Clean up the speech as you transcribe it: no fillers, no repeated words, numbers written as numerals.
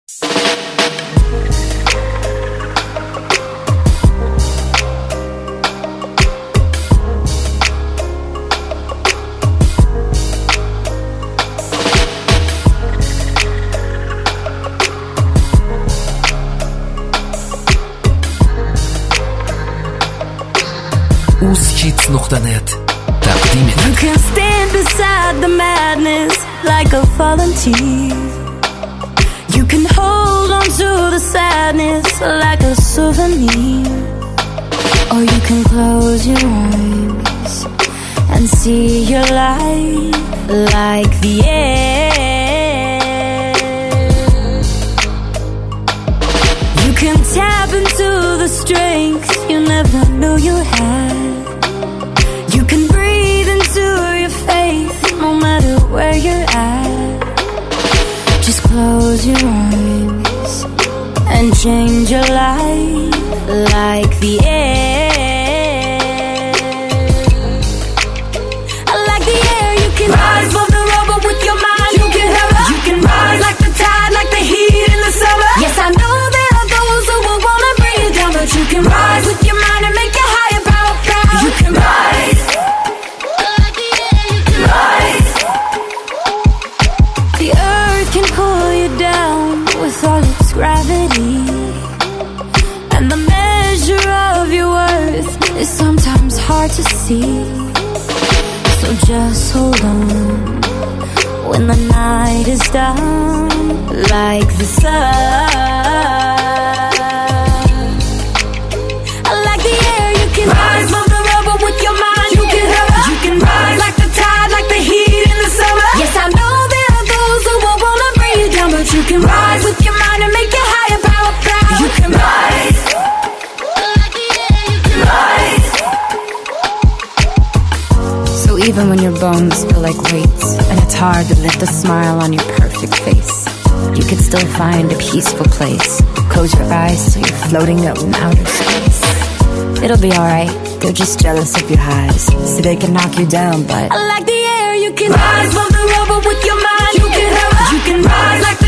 Uskids.net תקדים את You can stand beside the madness like a volunteer. You can hold on to the sadness like a souvenir. Or you can close your eyes and see your life like the air. You can tap into the strength you never knew you had. You can breathe into your faith no matter where you're at. Just close your eyes and change your life like the air. Like the air, you can rise above the rubble with your mind. You can hover. You can rise like the tide, like the heat in the summer. Yes, I know there are those who will wanna bring you down, but you can rise with your mind and make your higher power proud. You can rise. Like the air, you can rise. The earth can pull you down with all its gravity, and the measure of your worth is sometimes hard to see. So just hold on when the night is done, like the sun. Like the air, you can rise above the rubble with your mind. You can hover. You can rise like the tide, like the heat in the summer. Yes, I know there are those who will wanna bring you down, but you can rise with your mind and make your higher power proud. You can rise. Like the air, you can rise. So even when your bones feel like weights and it's hard to lift a smile on your perfect face, you can still find a peaceful place. Close your eyes so you're floating up in outer space. It'll be alright, they're just jealous of your highs, so they can knock you down, but Like the air, you can rise above the rubble with your mind. You can hover. You can rise like